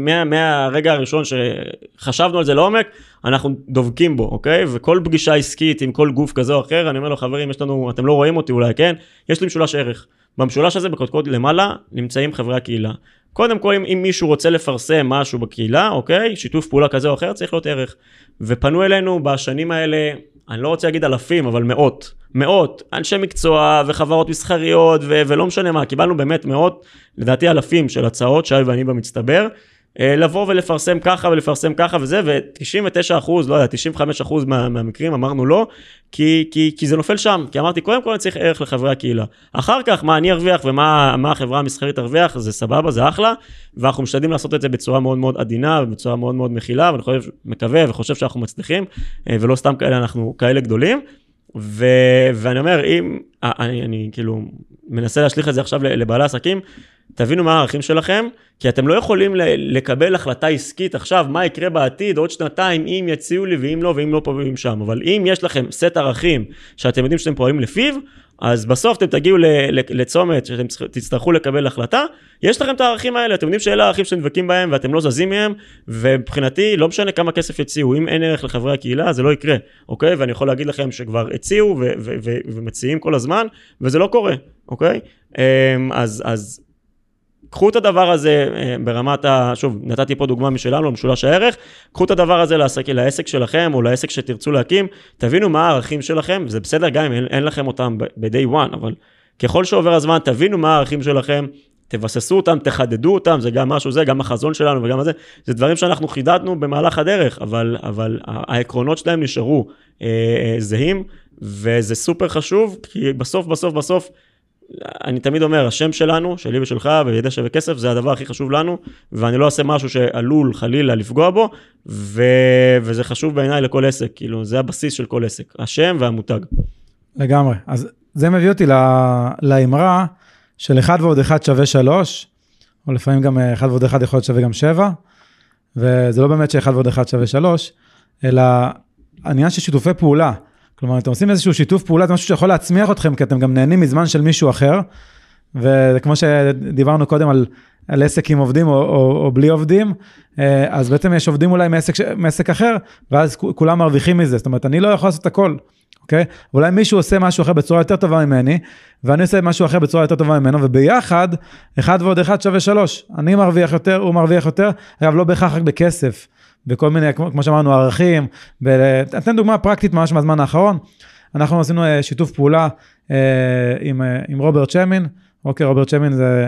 שמהרגע הראשון שחשבנו על זה לעומק, אנחנו דובקים בו, אוקיי? וכל פגישה עסקית עם כל גוף כזה או אחר, אני אומר לו, חברים, יש לנו, אתם לא רואים אותי אולי, כן? יש לי משולש ערך. במשולש הזה, בקודקוד למעלה, נמצאים חברי הקהילה. קודם כל, אם, אם מישהו רוצה לפרסם משהו בקהילה, אוקיי? שיתוף פעולה כזה או אחר, צריך להיות ערך. ופנו אלינו בשנים האלה, אני לא רוצה להגיד אלפים, אבל מאות. מאות. אנשי מקצוע וחברות מסחריות, ו- ולא משנה מה. קיבלנו באמת מאות, לדעתי אלפים של הצעות, שי ואני במצטבר, לבוא ולפרסם ככה ולפרסם ככה וזה, ו-תשעים ותשעה אחוז, לא יודע, תשעים וחמישה אחוז מה, מהמקרים אמרנו לא, כי, כי, כי זה נופל שם, כי אמרתי, קודם כל אני צריך ערך לחברי הקהילה. אחר כך, מה אני ארוויח ומה מה החברה המסחרית תרוויח, זה סבבה, זה אחלה, ואנחנו משתדלים לעשות את זה בצורה מאוד מאוד עדינה, ובצורה מאוד מאוד מכילה, ואני חושב, מקווה וחושב שאנחנו מצליחים, ולא סתם כאלה, אנחנו כאלה גדולים, ו, ואני אומר, אם, אני, אני כאילו מנסה להשליך את זה עכשיו לבעלי עסקים, תבינו מה הערכים שלכם, כי אתם לא יכולים לקבל החלטה עסקית עכשיו, מה יקרה בעתיד, עוד שנתיים, אם יציעו לי ואם לא, ואם לא פה ואם שם, אבל אם יש לכם סט ערכים, שאתם יודעים שאתם פועלים לפיו, אז בסוף אתם תגיעו לצומת שאתם תצטרכו לקבל החלטה, יש לכם את הערכים האלה, אתם יודעים שאלה הערכים שאתם דבקים בהם ואתם לא זזים מהם, ומבחינתי לא משנה כמה כסף הציעו, אם אין ערך לחברי הקהילה זה לא יקרה, אוקיי? ואני יכול להגיד לכם שכבר הציעו ו- ו- ו- ומציעים כל הזמן, וזה לא קורה, אוקיי? אז, אז קחו את הדבר הזה ברמת ה... שוב, נתתי פה דוגמה משלנו, משולש הערך, קחו את הדבר הזה לעסק, לעסק שלכם, או לעסק שתרצו להקים, תבינו מה הערכים שלכם, וזה בסדר גם אם אין, אין לכם אותם ב-day one, אבל ככל שעובר הזמן, תבינו מה הערכים שלכם, תבססו אותם, תחדדו אותם, זה גם משהו זה, גם החזון שלנו וגם הזה, זה דברים שאנחנו חידדנו במהלך הדרך, אבל, אבל העקרונות שלהם נשארו אה, אה, זהים, וזה סופר חשוב, כי בסוף, בסוף, בסוף, אני תמיד אומר, השם שלנו, שלי ושלך, וידע שווה כסף, זה הדבר הכי חשוב לנו, ואני לא אעשה משהו שעלול חלילה לפגוע בו, ו... וזה חשוב בעיניי לכל עסק, כאילו, זה הבסיס של כל עסק, השם והמותג. לגמרי. אז זה מביא אותי לאמרה של אחד ועוד אחד שווה שלוש, או לפעמים גם אחד ועוד אחד יכול להיות שווה גם שבע, וזה לא באמת שאחד ועוד אחד שווה שלוש, אלא העניין של שיתופי פעולה. כלומר, אתם עושים איזשהו שיתוף פעולה, זה משהו שיכול להצמיח אתכם, כי אתם גם נהנים מזמן של מישהו אחר, וכמו שדיברנו קודם על, על עסק עם עובדים או, או, או בלי עובדים, אז בעצם יש עובדים אולי מעסק, מעסק אחר, ואז כולם מרוויחים מזה, זאת אומרת, אני לא יכול לעשות הכל, אוקיי? אולי מישהו עושה משהו אחר בצורה יותר טובה ממני, ואני עושה משהו אחר בצורה יותר טובה ממנו, וביחד, אחד ועוד אחד שווה שלוש, אני מרוויח יותר, הוא מרוויח יותר, אגב, לא בהכרח רק בכסף, בכל מיני, כמו שאמרנו, ערכים, אתן דוגמה פרקטית ממש מהזמן האחרון, אנחנו עשינו שיתוף פעולה עם, עם רוברט שמין, אוקיי, רוברט שמין זה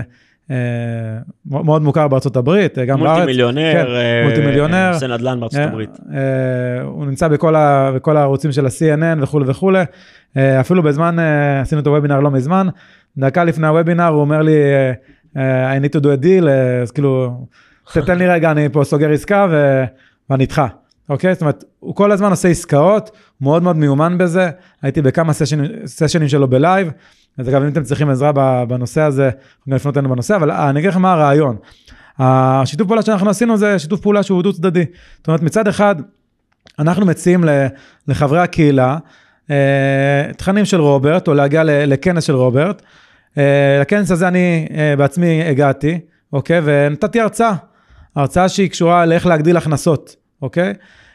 מאוד מוכר בארצות הברית, גם בארץ. מולטי מיליונר, כן, מולטי מיליונר. עושה נדל"ן בארצות הברית. הוא נמצא בכל, ה, בכל הערוצים של ה-סי אן אן וכו' וכו', אפילו בזמן, עשינו את הוובינר לא מזמן, דקה לפני הוובינר הוא אומר לי, I need to do a deal, אז כאילו, תתן לי רגע, אני פה סוגר עסקה ו... ואני איתך, אוקיי? זאת אומרת, הוא כל הזמן עושה עסקאות, הוא מאוד מאוד מיומן בזה, הייתי בכמה סשנים, סשנים שלו בלייב, אז אגב, אם אתם צריכים עזרה בנושא הזה, אנחנו לפנות לנו בנושא, אבל אני אגיד לכם מה הרעיון. השיתוף פעולה שאנחנו עשינו זה שיתוף פעולה שהוא דו צדדי. זאת אומרת, מצד אחד, אנחנו מציעים לחברי הקהילה, תכנים של רוברט, או להגיע לכנס של רוברט, לכנס הזה אני בעצמי הגעתי, אוקיי? ונתתי הרצאה. הרצאה שהיא קשורה לאיך להגדיל הכנסות, אוקיי?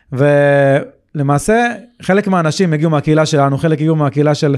ולמעשה, חלק מהאנשים הגיעו מהקהילה שלנו, חלק הגיעו מהקהילה של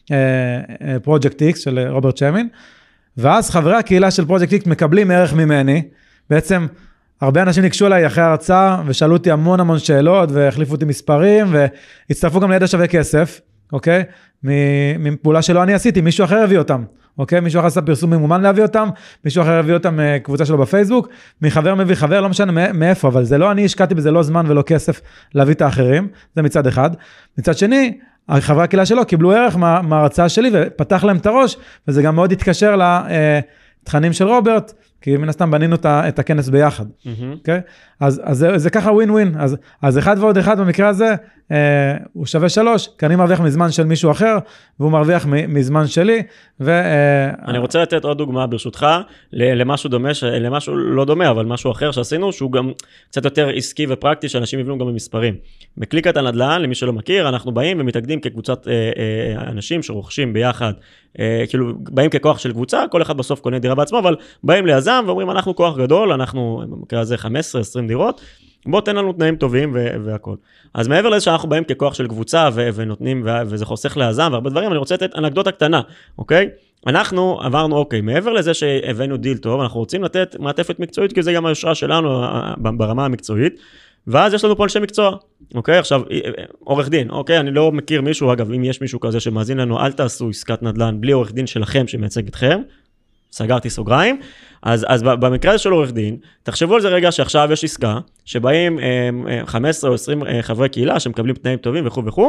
פרויקט איקס, של רוברט שמין, ואז חברי הקהילה של פרויקט איקס מקבלים ערך ממני, בעצם הרבה אנשים ניגשו אליי אחרי ההרצאה, ושאלו אותי המון המון שאלות, והחליפו אותי מספרים, והצטרפו גם לידע שווה כסף, אוקיי? מפעולה שלא אני עשיתי, מישהו אחר הביא אותם. אוקיי? מישהו אחר עשה פרסום ממומן להביא אותם, מישהו אחר הביא אותם קבוצה שלו בפייסבוק, מחבר מביא חבר, לא משנה מאיפה, אבל זה לא אני השקעתי בזה לא זמן ולא כסף להביא את האחרים, זה מצד אחד. מצד שני, חברי הקהילה שלו קיבלו ערך מה, מההרצאה שלי, ופתח להם את הראש, וזה גם מאוד התקשר לתכנים של רוברט, כי מן הסתם בנינו את הכנס ביחד. אוקיי? אז, אז זה, זה ככה ווין ווין, אז, אז אחד ועוד אחד במקרה הזה, אה, הוא שווה שלוש, כי אני מרוויח מזמן של מישהו אחר, והוא מרוויח מזמן שלי, ו... אה, אני רוצה לתת עוד דוגמה ברשותך, למשהו דומה, למשהו לא דומה, אבל משהו אחר שעשינו, שהוא גם קצת יותר עסקי ופרקטי, שאנשים יבינו גם במספרים. בקליקת הנדל"ן, למי שלא מכיר, אנחנו באים ומתאגדים כקבוצת אה, אה, אנשים שרוכשים ביחד, אה, כאילו באים ככוח של קבוצה, כל אחד בסוף קונה דירה בעצמו, אבל באים ליזם ואומרים, אנחנו כוח גדול, אנחנו במקרה הזה חמש עשרה עשרים דירות, בוא תן לנו תנאים טובים והכל. אז מעבר לזה שאנחנו באים ככוח של קבוצה ונותנים, וזה חוסך ליזם והרבה דברים, אני רוצה לתת אנקדוטה קטנה, אוקיי? אנחנו עברנו, אוקיי, מעבר לזה שהבאנו דיל טוב, אנחנו רוצים לתת מעטפת מקצועית, כי זה גם היושרה שלנו ברמה המקצועית, ואז יש לנו פה אנשי מקצוע, אוקיי? עכשיו, עורך דין, אוקיי? אני לא מכיר מישהו, אגב, אם יש מישהו כזה שמאזין לנו, אל תעשו עסקת נדל"ן בלי עורך דין שלכם שמייצג אתכם, סגרתי סוגריים, אז, אז במקרה הזה של עורך דין, תחשבו על זה רגע שעכשיו יש עסקה, שבאים חמש עשרה או עשרים חברי קהילה, שמקבלים תנאים טובים וכו' וכו',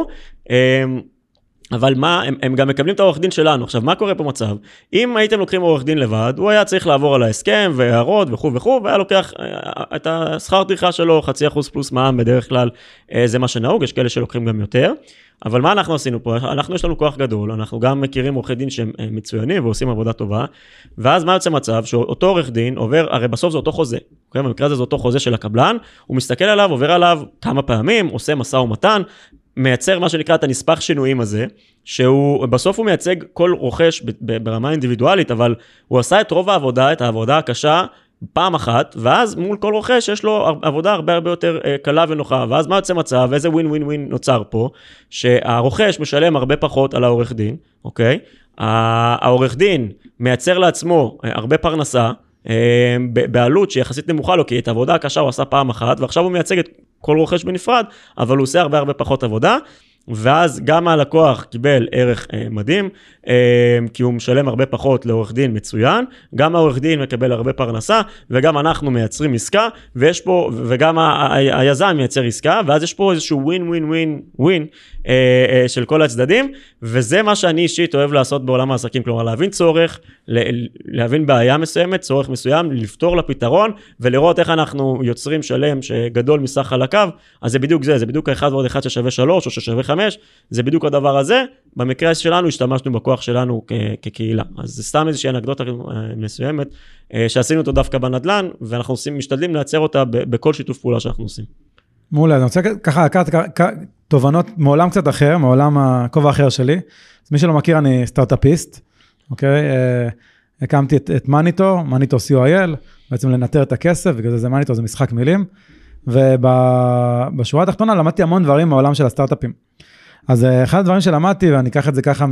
אבל מה, הם, הם גם מקבלים את העורך דין שלנו. עכשיו, מה קורה פה מצב? אם הייתם לוקחים עורך דין לבד, הוא היה צריך לעבור על ההסכם והערות וכו' וכו', והיה לוקח את השכר טרחה שלו, חצי אחוז פלוס מע"מ בדרך כלל, זה מה שנהוג, יש כאלה שלוקחים גם יותר. אבל מה אנחנו עשינו פה? אנחנו יש לנו כוח גדול, אנחנו גם מכירים עורכי דין שהם מצוינים ועושים עבודה טובה, ואז מה יוצא מצב? שאותו עורך דין עובר, הרי בסוף זה אותו חוזה, אוקיי? במקרה הזה זה אותו חוזה של הקבלן, הוא מסתכל עליו, עובר עליו כמה פעמים, עושה משא ומתן, מייצר מה שנקרא את הנספח שינויים הזה, שהוא, בסוף הוא מייצג כל רוכש ברמה אינדיבידואלית, אבל הוא עשה את רוב העבודה, את העבודה הקשה, פעם אחת, ואז מול כל רוכש יש לו עבודה הרבה הרבה יותר קלה ונוחה, ואז מה יוצא מצב, איזה ווין ווין ווין נוצר פה, שהרוכש משלם הרבה פחות על העורך דין, אוקיי? העורך דין מייצר לעצמו הרבה פרנסה, בעלות שיחסית נמוכה לו, כי את העבודה הקשה הוא עשה פעם אחת, ועכשיו הוא מייצג את כל רוכש בנפרד, אבל הוא עושה הרבה הרבה פחות עבודה, ואז גם הלקוח קיבל ערך אה, מדהים, אה, כי הוא משלם הרבה פחות לעורך דין מצוין, גם העורך דין מקבל הרבה פרנסה, וגם אנחנו מייצרים עסקה, ויש פה, וגם ה- ה- ה- היזם מייצר עסקה, ואז יש פה איזשהו ווין ווין ווין ווין אה, אה, של כל הצדדים, וזה מה שאני אישית אוהב לעשות בעולם העסקים, כלומר להבין צורך, להבין בעיה מסוימת, צורך מסוים, לפתור לפתרון, ולראות איך אנחנו יוצרים שלם שגדול מסך חלקיו, אז זה בדיוק זה, זה בדיוק אחד ועוד אחד ששווה שלוש או ששווה חמש, זה בדיוק הדבר הזה, במקרה שלנו השתמשנו בכוח שלנו כ- כקהילה, אז זה סתם איזושהי אנקדוטה מסוימת, שעשינו אותו דווקא בנדלן, ואנחנו עושים, משתדלים לייצר אותה ב- בכל שיתוף פעולה שאנחנו עושים. מעולה, אני רוצה ככה לקחת תובנות מעולם קצת אחר, מעולם הכובע האחר שלי, אז מי שלא מכיר אני סטארט-אפיסט, אוקיי, הקמתי את, את מניטור, מניטור סי או איי אל, בעצם לנטר את הכסף, בגלל זה מניטור זה משחק מילים, ובשורה התחתונה למדתי המון דברים מהעולם של הסטארט-אפים. אז אחד הדברים שלמדתי, ואני אקח את זה ככה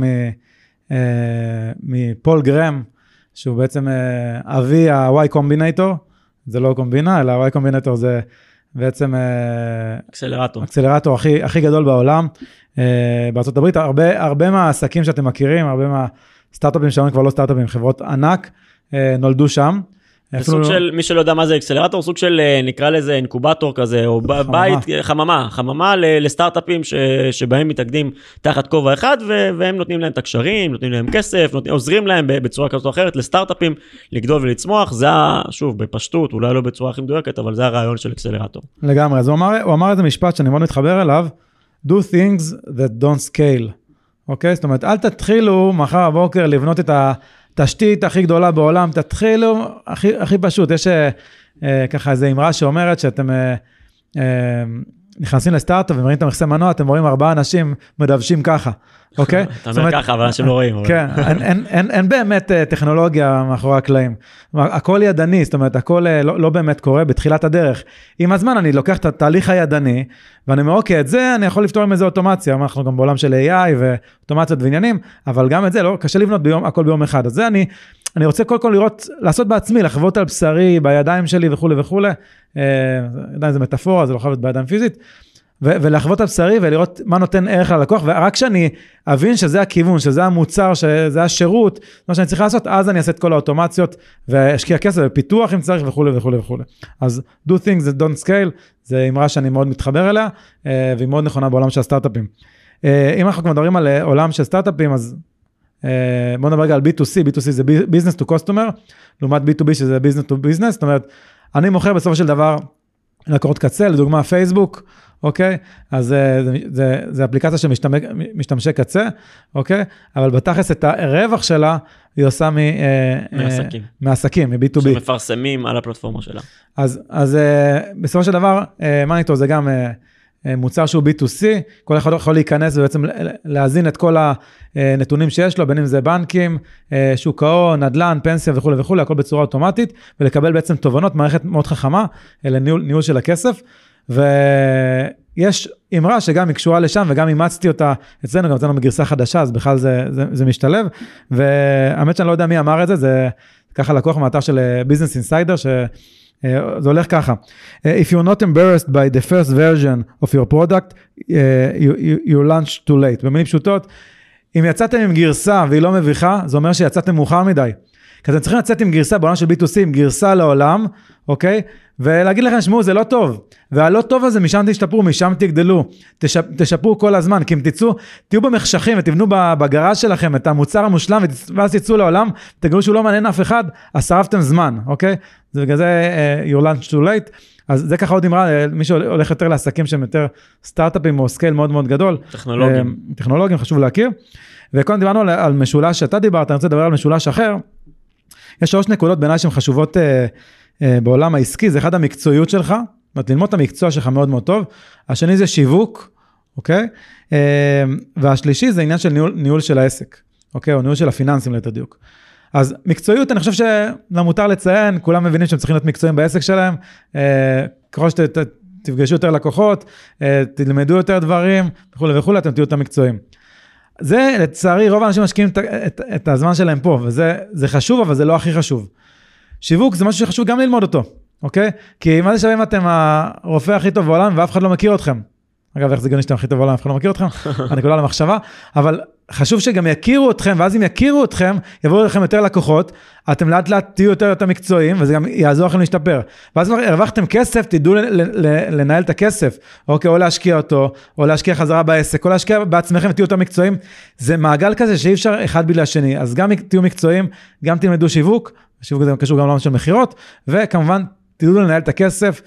מפול גרם, שהוא בעצם אבי ה-Y Combinator, זה לא קומבינה, אלא ה-Y Combinator זה בעצם אקסלרטור. אקסלרטור הכי, הכי גדול בעולם, בארצות הברית. הרבה, הרבה מהעסקים שאתם מכירים, הרבה מהסטארט-אפים שלנו כבר לא סטארט-אפים, חברות ענק, נולדו שם. סוג של, מי שלא יודע מה זה אקסלרטור, סוג של נקרא לזה אינקובטור כזה, או בית, חממה, חממה לסטארט-אפים שבהם מתאגדים תחת כובע אחד, והם נותנים להם את הקשרים, נותנים להם כסף, עוזרים להם בצורה כזאת או אחרת לסטארט-אפים לגדול ולצמוח. זה, שוב, בפשטות, אולי לא בצורה הכי מדויקת, אבל זה הרעיון של אקסלרטור. לגמרי, אז הוא אמר, הוא אמר איזה משפט שאני מאוד מתחבר אליו, do things that don't scale. אוקיי? זאת אומרת, אל תתחילו מחר בבוקר לבנות את ה תשתית הכי גדולה בעולם, תתחילו, הכי, הכי פשוט, יש אה, ככה איזו אמרה שאומרת שאתם אה, אה, נכנסים לסטארט-אפ ומראים את המכסה מנוע, אתם רואים ארבעה אנשים מדוושים ככה, אוקיי? אתה אומר ככה, אבל אנשים לא רואים. כן, אין, אין, אין, אין באמת טכנולוגיה מאחורי הקלעים, הכל ידני, זאת אומרת, הכל לא, לא באמת קורה בתחילת הדרך. עם הזמן אני לוקח את התהליך הידני, ואני אומר, אוקיי, את זה אני יכול לפתור עם איזה אוטומציה, אנחנו גם בעולם של איי איי ואוטומציות ועניינים, אבל גם את זה לא, קשה לבנות ביום, הכל ביום אחד. אז זה אני, אני רוצה כל כל לראות, לעשות בעצמי, לחוות על בשרי, בידיים שלי וכו' וכו', עדיין זה מטאפורה, זה לא חוות בידיים פיזית, ו- ולחוות על בשרי ולראות מה נותן ערך ללקוח, ורק כשאני אבין שזה הכיוון, שזה המוצר, שזה השירות, מה שאני צריך לעשות, אז אני אעשה את כל האוטומציות, ואשקיע כסף ופיתוח אם צריך וכו' וכו' וכו'. אז do things that don't scale, זה אמרה שאני מאוד מתחבר אליה, והיא מאוד נכונה בעולם של הסטארט-אפים. אם אנחנו כבר מדברים על עולם של סטארט-אפים, אז בוא נדבר רגע על בי טו סי, בי טו סי זה business to customer, לעומת בי טו בי שזה business to business, זאת אומרת, אני מוכר בסופו של דבר לקוחות קצה, לדוגמה פייסבוק, אוקיי? אז זה, זה, זה אפליקציה של משתמש, משתמשי קצה, אוקיי? אבל בתכלס את הרווח שלה, היא עושה מ, מעסקים. מעסקים, מ-בי טו בי. שמפרסמים על הפלטפורמה שלה. אז, אז בסופו של דבר, מניטור זה גם מוצר שהוא בי טו סי, כל אחד יכול להיכנס ובעצם להזין את כל הנתונים שיש לו, בין אם זה בנקים, שוק ההון, נדל"ן, פנסיה וכו' וכו', הכל בצורה אוטומטית, ולקבל בעצם תובנות, מערכת מאוד חכמה, לניהול, ניהול של הכסף, ויש אמרה שגם היא קשורה לשם, וגם אימצתי אותה אצלנו, גם אצלנו בגרסה חדשה, אז בכלל זה, זה, זה משתלב, והאמת שאני לא יודע מי אמר את זה, זה ככה לקוח מהאתר של Business Insider, ש... זה הולך ככה, if you're not embarrassed by the first version of your product, you, you, you launch too late. במילים פשוטות, אם יצאתם עם גרסה והיא לא מביכה, זה אומר שיצאתם מאוחר מדי. כי אתם צריכים לצאת עם גרסה, בעולם של בי טו סי, עם גרסה לעולם, אוקיי? ולהגיד לכם, שמעו, זה לא טוב. והלא טוב הזה, משם תשתפרו, משם תגדלו. תשפ, תשפרו כל הזמן, כי אם תצאו, תהיו במחשכים ותבנו בגרז' שלכם את המוצר המושלם, ואז תצאו לעולם, תגלו שהוא לא מעניין אף אחד, אז שרפתם זמן, אוקיי? זה בגלל זה, uh, you're lunch too late. אז זה ככה עוד אמרה, מי שהולך יותר לעסקים שהם יותר סטארט-אפים או סקייל מאוד מאוד גדול. טכנולוגים. Uh, טכנולוגים, חשוב להכיר. וקודם דיברנו על, על משולש שאתה דיברת, אני רוצה לדבר על משולש אחר. יש שלוש נקודות בעיניי שהן חשובות uh, uh, בעולם העסקי, זה אחד המקצועיות שלך, זאת אומרת, ללמוד את המקצוע שלך מאוד מאוד טוב. השני זה שיווק, אוקיי? והשלישי זה עניין של ניהול, ניהול של העסק, אוקיי? או ניהול של הפיננסים ליתר דיוק. אז מקצועיות, אני חושב שלמותר לציין, כולם מבינים שהם צריכים להיות מקצועיים בעסק שלהם, ככל שתפגשו יותר לקוחות, תלמדו יותר דברים, וכו' וכו', אתם תהיו יותר מקצועיים. זה, לצערי, רוב האנשים משקיעים את, את, את הזמן שלהם פה, וזה זה חשוב, אבל זה לא הכי חשוב. שיווק זה משהו שחשוב גם ללמוד אותו, אוקיי? כי מה זה שווה אם אתם הרופא הכי טוב בעולם, ואף אחד לא מכיר אתכם? אגב, איך זה גאוני שאתם הכי טוב בעולם, אף אחד לא מכיר אתכם? אני קולה למחשבה, אבל חשוב שגם יכירו אתכם, ואז אם יכירו אתכם, יבואו לכם יותר לקוחות, אתם לאט לאט תהיו יותר יותר מקצועיים, וזה גם יעזור לכם להשתפר. ואז הרווחתם כסף, תדעו לנהל את הכסף, אוקיי, או להשקיע אותו, או להשקיע חזרה בעסק, או להשקיע בעצמכם ותהיו יותר מקצועיים. זה מעגל כזה שאי אפשר אחד בלי השני. אז גם תהיו מקצועיים, גם תלמדו שיווק, שיווק זה קשור גם לעולם של מחירות, וכמובן תדעו לנהל את הכסף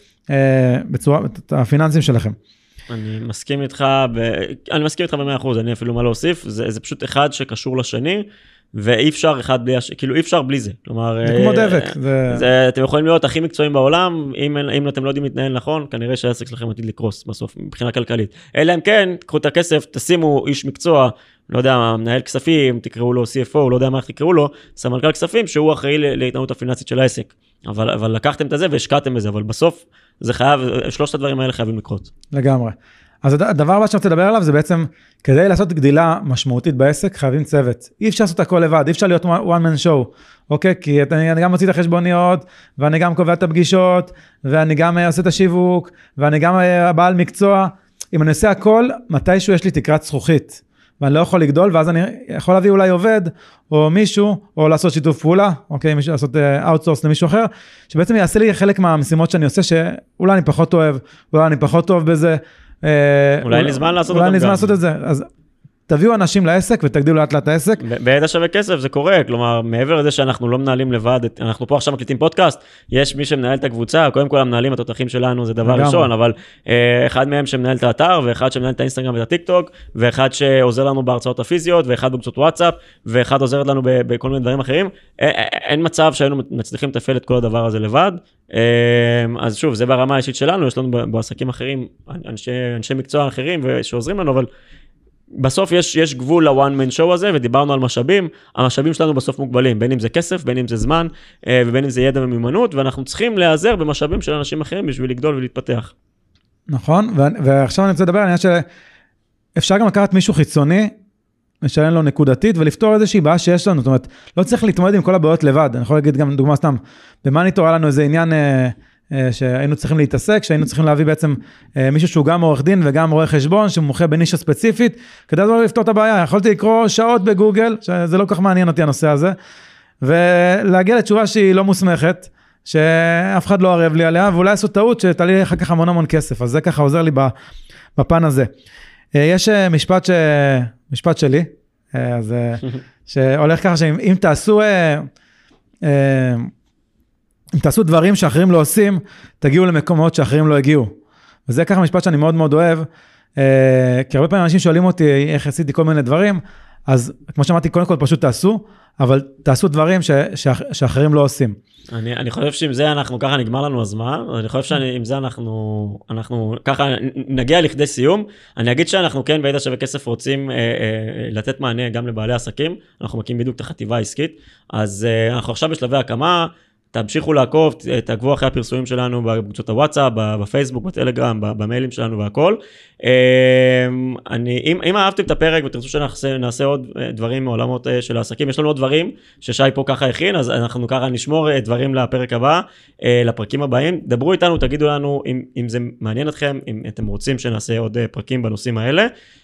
בצורה, את הפיננסים שלכם. אני מסכים איתך, ב... אני מסכים איתך ב-מאה אחוז, אני אפילו מה להוסיף, זה, זה פשוט אחד שקשור לשני, ואי אפשר אחד בלי, הש... כאילו אי אפשר בלי זה, כלומר, זה כמו דבק, זה... זה... אתם יכולים להיות הכי מקצועיים בעולם, אם, אם אתם לא יודעים להתנהל נכון, כנראה שהעסק שלכם עתיד לקרוס בסוף, מבחינה כלכלית, אלא אם כן, קחו את הכסף, תשימו איש מקצוע, לא יודע, מנהל כספים, תקראו לו סי אף או, לא יודע מה איך תקראו לו, סמנכ"ל כספים, שהוא אחראי להתנהלות הפיננסית של העסק, אבל, אבל לקחתם את זה והשקעתם בזה, אבל בסוף זה חייב, שלושת הדברים האלה חייבים לקרות. לגמרי. אז הדבר הבא שאני רוצה לדבר עליו זה בעצם, כדי לעשות גדילה משמעותית בעסק, חייבים צוות. אי אפשר לעשות הכל לבד, אי אפשר להיות one man show, אוקיי? כי אני, אני גם מוציא את החשבוניות, ואני גם קובע את הפגישות, ואני גם עושה את השיווק, ואני גם בעל מקצוע. אם אני עושה הכל, מתישהו יש לי תקרת זכוכית, ואני לא יכול לגדול, ואז אני יכול להביא אולי עובד, או מישהו, או לעשות שיתוף פעולה, אוקיי? מישהו, לעשות אאוטסורס למישהו אחר, שבעצם יעשה לי חלק מהמשימות שאני עושה, שאולי אני פחות אוהב, אולי אני פחות טוב בזה, אולי אין לי זמן לעשות אותם גם. אולי אין לי זמן לעשות את זה, אז תביאו אנשים לעסק ותגדילו לאט לאט העסק. בידע שווה כסף זה קורה, כלומר, מעבר לזה שאנחנו לא מנהלים לבד, אנחנו פה עכשיו מקליטים פודקאסט, יש מי שמנהל את הקבוצה, קודם כל המנהלים התותחים שלנו זה דבר ראשון, אבל אחד מהם שמנהל את האתר, ואחד שמנהל את האינסטגרם ואת הטיק טוק, ואחד שעוזר לנו בהרצאות הפיזיות, ואחד בקבוצות וואטסאפ, ואחד עוזרת לנו בכל מיני דברים אחרים. אין מצב שהיינו מצליחים לתפעל את כל הדבר הזה לבד. אז שוב, זה ברמה האישית שלנו, יש לנו בעסקים אחרים, אנשי, אנשי מקצוע אחרים שעוזרים לנו, אבל בסוף יש, יש גבול ל-one man show הזה, ודיברנו על משאבים, המשאבים שלנו בסוף מוגבלים, בין אם זה כסף, בין אם זה זמן, ובין אם זה ידע ומיומנות, ואנחנו צריכים להיעזר במשאבים של אנשים אחרים בשביל לגדול ולהתפתח. נכון, ועכשיו אני רוצה לדבר, אני חושב שאפשר גם לקחת מישהו חיצוני, לשלם לו נקודתית, ולפתור איזושהי בעיה שיש לנו, זאת אומרת, לא צריך להתמודד עם כל הבעיות לבד, אני יכול להגיד גם דוגמה סתם, במאניטור היה לנו איזה עניין שהיינו צריכים להתעסק, שהיינו צריכים להביא בעצם מישהו שהוא גם עורך דין וגם רואה חשבון, שמומחה בנישה ספציפית, כדי לפתור את הבעיה, יכולתי לקרוא שעות בגוגל, שזה לא כך מעניין אותי הנושא הזה, ולהגיע לתשובה שהיא לא מוסמכת, שאף אחד לא ערב לי עליה, ואולי לעשות טעות שתעלי לי אחר כך המון המון כסף, אז זה ככה עוזר לי בפן הזה. יש משפט, ש... משפט שלי, אז, שהולך ככה שאם תעשו, אם תעשו דברים שאחרים לא עושים, תגיעו למקומות שאחרים לא הגיעו. וזה ככה משפט שאני מאוד מאוד אוהב, כי הרבה פעמים אנשים שואלים אותי איך עשיתי כל מיני דברים, אז כמו שאמרתי, קודם כל פשוט תעשו, אבל תעשו דברים ש... שאחרים לא עושים. אני, אני חושב שעם זה אנחנו, ככה נגמר לנו הזמן, אני חושב שעם זה אנחנו, אנחנו ככה נגיע לכדי סיום, אני אגיד שאנחנו כן בידע שווה כסף רוצים אה, אה, לתת מענה גם לבעלי עסקים, אנחנו מקים בדיוק את החטיבה העסקית, אז אה, אנחנו עכשיו בשלבי הקמה, תמשיכו לעקוב, תעקבו אחרי הפרסומים שלנו בקבוצות הוואטסאפ, בפייסבוק, בטלגרם, במיילים שלנו והכל. אני, אם, אם אהבתם את הפרק ותרצו שנעשה עוד דברים מעולמות של העסקים, יש לנו עוד דברים ששי פה ככה הכין, אז אנחנו ככה נשמור דברים לפרק הבא, לפרקים הבאים. דברו איתנו, תגידו לנו אם, אם זה מעניין אתכם, אם אתם רוצים שנעשה עוד פרקים בנושאים האלה.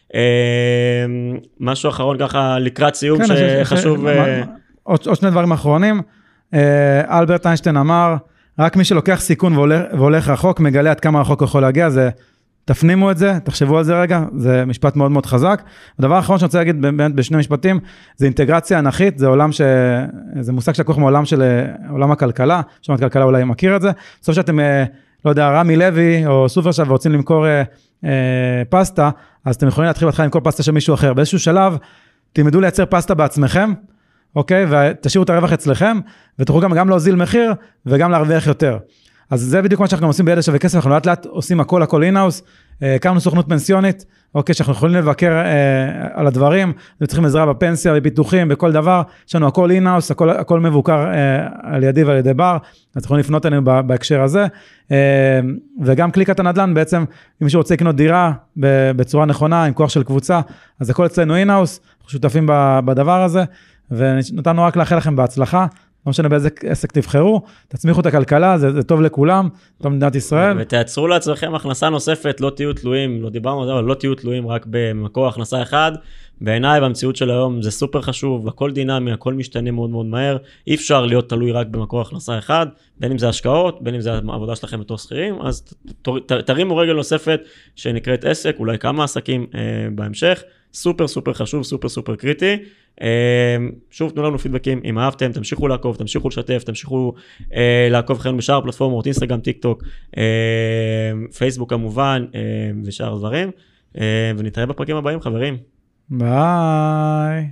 משהו אחרון ככה לקראת סיום כן, שחשוב... עוד, עוד שני דברים אחרונים. אלברט איינשטיין אמר, רק מי שלוקח סיכון והולך, והולך רחוק, מגלה עד כמה רחוק יכול להגיע, זה, תפנימו את זה, תחשבו על זה רגע, זה משפט מאוד מאוד חזק. הדבר האחרון שאני רוצה להגיד באמת בשני משפטים, זה אינטגרציה אנכית, זה עולם ש... זה מושג שלקוח מעולם של עולם הכלכלה, שמעת כלכלה אולי מכיר את זה, בסוף שאתם, לא יודע, רמי לוי או סופרשאפ ורוצים למכור אה, אה, פסטה, אז אתם יכולים להתחיל להתחיל למכור פסטה של מישהו אחר, באיזשהו שלב, תלמדו לייצר פסטה בעצמכם, אוקיי, ותשאירו את הרווח אצלכם, ותוכלו גם, גם להוזיל מחיר, וגם להרוויח יותר. אז זה בדיוק מה שאנחנו גם עושים בידע שווה כסף, אנחנו לאט לאט עושים הכל, הכל אינאוס, הקמנו סוכנות פנסיונית, אוקיי, שאנחנו יכולים לבקר אה, על הדברים, צריכים עזרה בפנסיה, בביטוחים, בכל דבר, יש לנו הכל אינאוס, הכל, הכל מבוקר אה, על ידי ועל ידי בר, אז יכולים לפנות אלינו בהקשר הזה, אה, וגם קליקת הנדל"ן, בעצם, אם מישהו רוצה לקנות דירה בצורה נכונה, עם כוח של קבוצה, אז הכל אצלנו אינאוס, אנחנו שותפים בדבר הזה, ונתנו רק לאחל לכם בהצלחה, לא משנה באיזה עסק תבחרו, תצמיחו את הכלכלה, זה, זה טוב לכולם, טוב למדינת ישראל. ותייצרו לעצמכם הכנסה נוספת, לא תהיו תלויים, לא דיברנו על זה, אבל לא תהיו תלויים רק במקור הכנסה אחד. בעיניי, במציאות של היום זה סופר חשוב, הכל דינמי, הכל משתנה מאוד מאוד מהר, אי אפשר להיות תלוי רק במקור הכנסה אחד, בין אם זה השקעות, בין אם זה העבודה שלכם בתור שכירים, אז ת, ת, תרימו רגל נוספת שנקראת עסק, אולי כמה עסקים אה, בהמשך, סופר סופר חשוב, סופר סופר קריטי. שוב, תנו לנו פידבקים, אם אהבתם, תמשיכו לעקוב, תמשיכו לשתף, תמשיכו לעקוב אחרינו בשאר הפלטפורמות, אינסטגרם, טיק טוק, פייסבוק כמובן, ושאר הדברים, ונתראה בפרקים הבאים, חברים. ביי.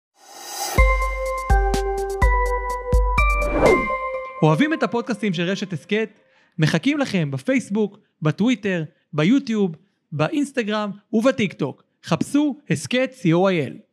אוהבים את הפודקאסטים של רשת הסקט? מחכים לכם בפייסבוק, בטוויטר, ביוטיוב, באינסטגרם ובטיק טוק. חפשו הסקט סי או איי אל.